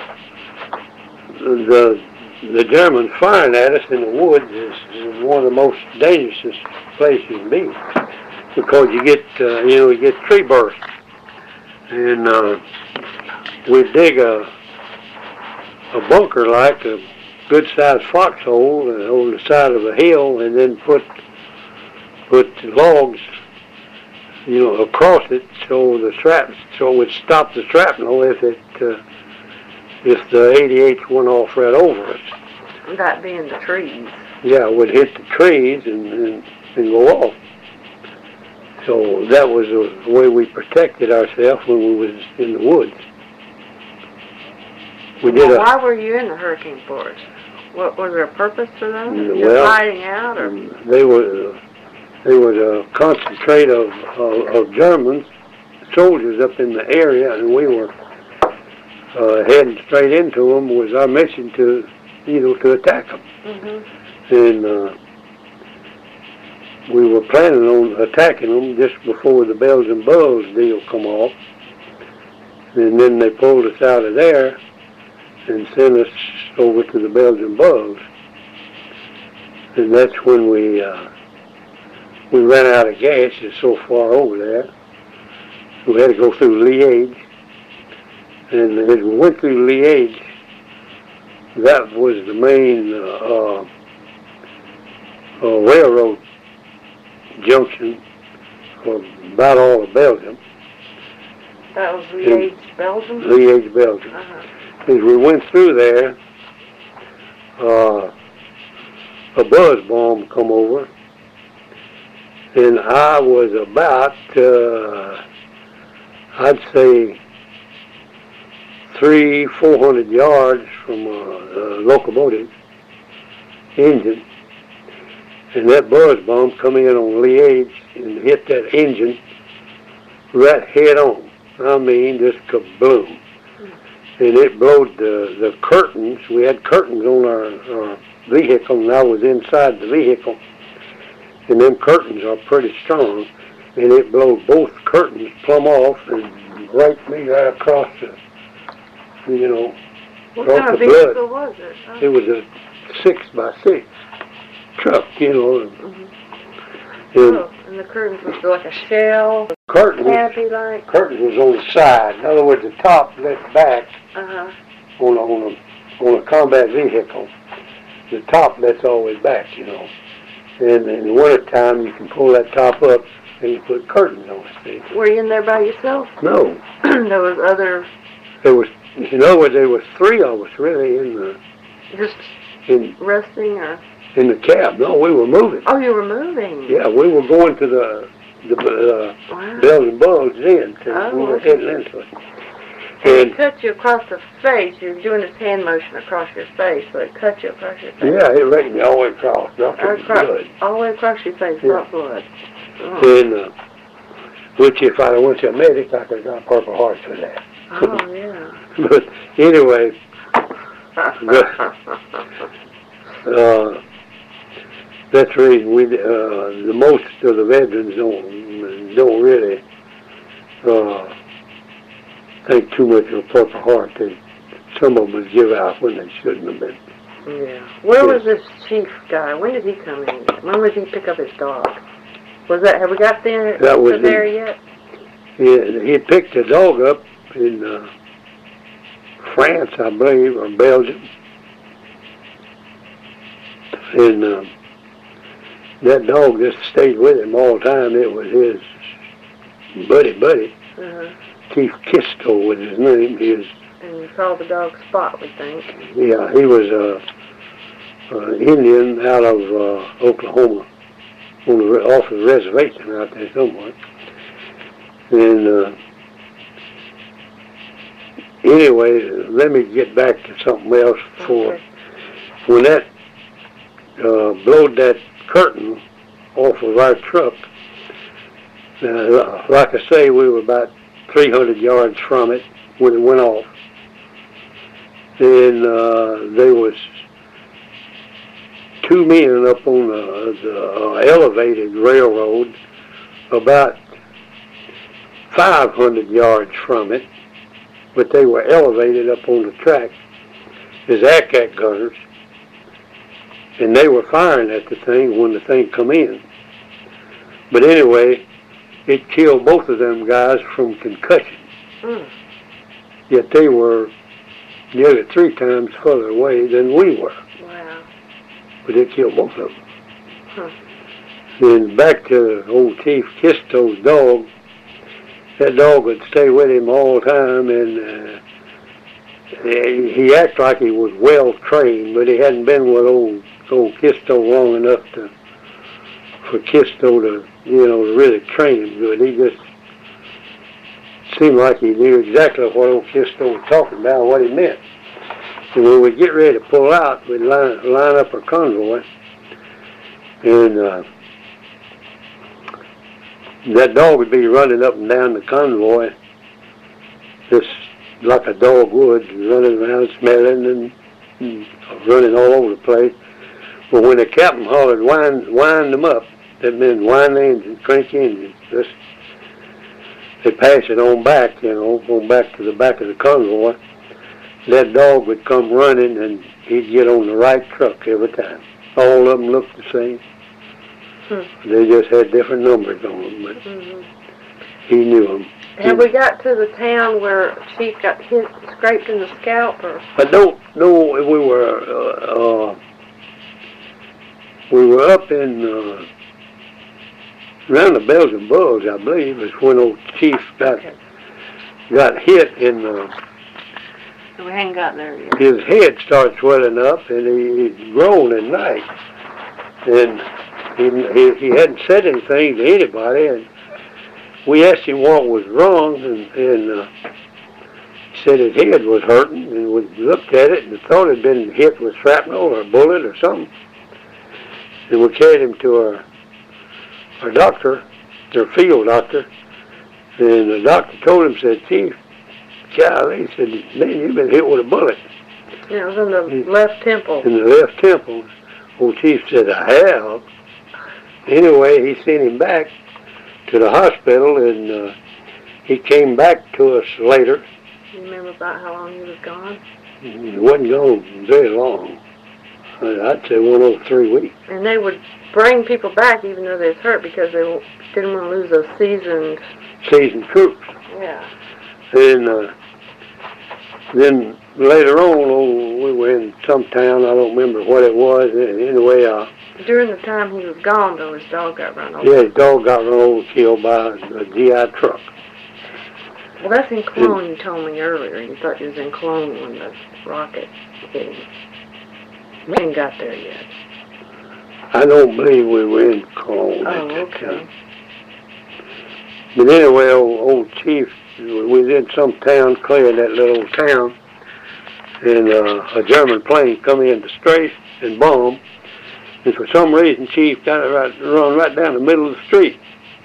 the the Germans firing at us in the woods is, is one of the most dangerous places you can be, because you get uh, you know you get tree bursts, and uh, we dig a a bunker like a good sized foxhole on the side of a hill, and then put put logs, you know, across it, so the shrap so it would stop the shrapnel if it uh, if the eighty-eights went off right over us. That being the trees. Yeah, it would hit the trees and and, and go off. So that was the way we protected ourselves when we was in the woods. We did Well, a, why were you in the Hurricane Forest? What, was there a purpose to that? Mm, Just well, hiding out, or? they were they was a concentrate of, of of Germans soldiers up in the area, and we were uh, heading straight into them. Was our mission to you know to attack them, Mm-hmm. and uh, we were planning on attacking them just before the Belgian Bulls deal come off, and then they pulled us out of there and sent us over to the Belgian Bulls, and that's when we uh, we ran out of gas. It's so far over there, we had to go through Liège, and as we went through Liège, that was the main uh, uh, railroad junction for about all of Belgium. That was Liège, Belgium? Liège, Belgium. Uh-huh. As we went through there, uh, a buzz bomb come over, and I was about, uh, I'd say, three, four hundred yards from a, a locomotive engine, and that buzz bomb come in on Liège and hit that engine right head on. I mean, just kaboom. And it blowed the, the curtains. We had curtains on our, our vehicle, and I was inside the vehicle. And them curtains are pretty strong. And it blowed both curtains plumb off and raped me right across the, you know, What across kind of the vehicle blood. was it? Huh? It was a six by six truck, you know. Mm-hmm. And Oh, and the curtains was like a shell, curtains, canopy like. curtains was on the side. In other words, the top let back Uh-huh. on a, on a, on a combat vehicle. The top lets all the way back, you know. And in the wintertime, you can pull that top up and you put curtains on it, see? Were you in there by yourself? No. There was other, There was, in other words, there was three of us really in the, just in, resting, or? in the cab. No, we were moving. Oh, you were moving. Yeah, we were going to the, the, uh, Wow. Belgian Bulls in. To, Oh, we were okay. heading into it. And And, it cut you across the face. You were doing this hand motion across your face, so it cut you across your face. yeah, it raked me all the way across. Dropped it Across, blood. all the way across your face, Yeah. not blood. Oh, And, uh, which if I'd have went to a medic, I could have got Purple Heart for that. oh yeah. But anyway, uh, that's the reason we, uh, the most of the veterans don't, don't really, uh, think too much of Purple Heart. They, some of them would give out when they shouldn't have been. Yeah. Where Yes. was this chief guy? When did he come in? When would he pick up his dog? Was that, have we got there, That was to there in- yet? He, he picked a dog up in, uh, France, I believe, or Belgium. And, um, that dog just stayed with him all the time. It was his buddy buddy. Uh-huh. Chief Kisto was his name. He was, And you called the dog Spot, we think. yeah, he was a, uh, Indian out of uh, Oklahoma, on the, off the reservation out there somewhere. And uh, anyway, let me get back to something else. For Okay. when that uh, blowed that curtain off of our truck, uh, like I say, we were about three hundred yards from it when it went off. And uh, there was two men up on the, the uh, elevated railroad about five hundred yards from it, but they were elevated up on the track as ack-ack gunners, and they were firing at the thing when the thing come in. But anyway, it killed both of them guys from concussion. Mm. Yet they were nearly three times further away than we were. Wow. But it killed both of them. Huh. Then back to old Chief Kisto's dog. That dog would stay with him all the time, and uh, he, he acted like he was well trained, but he hadn't been with old old Kisto long enough to for Kisto to, you know, to really train him good. He just seemed like he knew exactly what old Kisto was talking about, what he meant. And when we get ready to pull out, we'd line, line up our convoy, and uh, that dog would be running up and down the convoy, just like a dog would, running around smelling and, and running all over the place. But when the captain hollered, wind, wind them up, that meant wind the engine, crank the engine. Just, they pass it on back, you know, on back to the back of the convoy. That dog would come running, and he'd get on the right truck every time. All of them looked the same. Hmm. They just had different numbers on them, but mm-hmm. he knew them. Have we got to the town where Chief got hit, scraped in the scalp, or? I don't know if we were, uh, uh, we were up in, uh, around the Belgian Bulls, I believe, is when old Chief got, okay. got hit in the, so we hadn't gotten there yet. His head started swelling up, and he, he groaned at night. And he, he, he hadn't said anything to anybody, and we asked him what was wrong, and, and uh, he said his head was hurting, and we looked at it and thought it had been hit with shrapnel or a bullet or something. And we carried him to our, our doctor, their field doctor, and the doctor told him, said, Chief, golly, he said, man, you've been hit with a bullet. Yeah, it was in the he, left temple. In the left temple. Old Chief said, I have. Anyway, he sent him back to the hospital, and uh, he came back to us later. You remember about how long he was gone? He wasn't gone very long. I'd say one over three weeks. And they would bring people back even though they was hurt because they didn't want to lose those seasoned... Seasoned troops. Yeah. And uh, then later on, oh, we were in some town, I don't remember what it was. Anyway, uh, during the time he was gone, though, his dog got run over. Yeah, his dog got run over, killed by a G I truck. Well, that's in Cologne, and, you told me earlier. You thought you was in Cologne when the rocket hit him. We ain't got there yet. I don't believe we were in Cologne oh, at that okay. time. But anyway, old, old Chief, we was in some town, clearing that little town, and uh, a German plane come in to strafe and bomb, and for some reason, Chief got it right, run right down the middle of the street.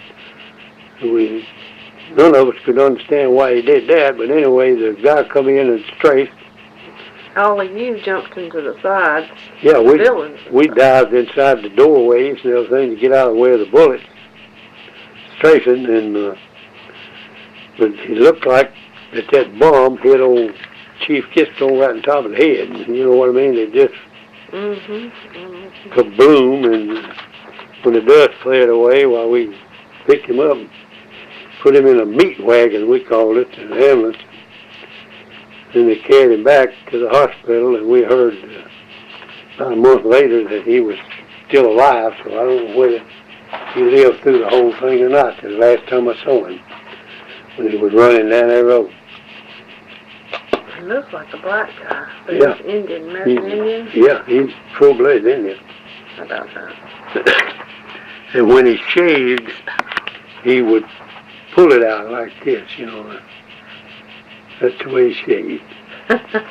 We, none of us could understand why he did that, but anyway, the guy come in and strafed. All of you jumped into the sides. Yeah, we buildings. we dived inside the doorways and everything to get out of the way of the bullets, strafing, and uh, but it looked like that that bomb hit old Chief Kisto right on top of the head. You know what I mean? It just mm-hmm. Mm-hmm. kabloom, and when the dust cleared away, while we picked him up, and put him in a meat wagon, we called it, an ambulance. Then they carried him back to the hospital, and we heard uh, about a month later that he was still alive, so I don't know whether he lived through the whole thing or not. The last time I saw him, when he was running down that road. He looks like a black guy, but yeah. he's Indian, American he, Indian? Yeah, he's full-blooded Indian. How about that? And when he shaved, he would pull it out like this, you know. That's the way he said it.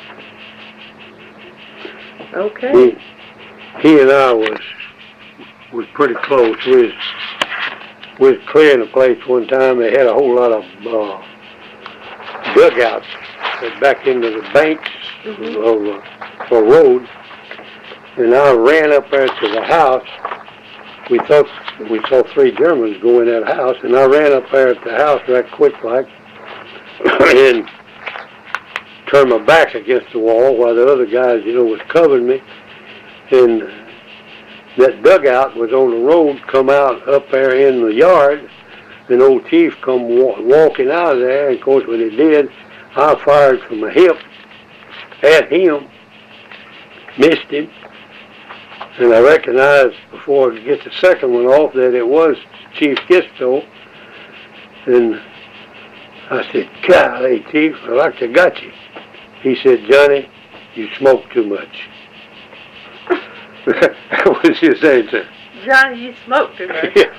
Okay. He, he and I was was pretty close. We was, we was clearing the place one time. They had a whole lot of uh, dugouts back into the banks Mhm. of uh, a road. And I ran up there to the house. We thought we saw three Germans go in that house, and I ran up there at the house right quick like and turned my back against the wall while the other guys, you know, was covering me. And that dugout was on the road, come out up there in the yard, and old Chief come wa- walking out of there, and of course when he did, I fired from the hip at him, missed him, and I recognized before I could get the second one off that it was Chief Gisto, and I said, golly, Chief, I like to got you. He said, Johnny, you smoke too much. That was his answer. Johnny, you smoke too much. Yeah.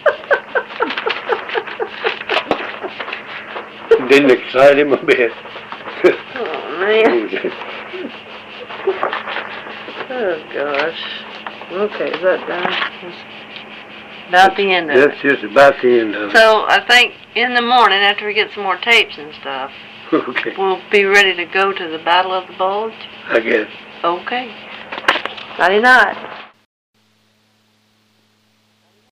Didn't excite him a bit. Oh, man. Oh, gosh. Okay, is that done? About the end of it. That's just about the end of it. So, I think in the morning, after we get some more tapes and stuff, Okay, we'll be ready to go to the Battle of the Bulge. I guess. Okay. Nighty night.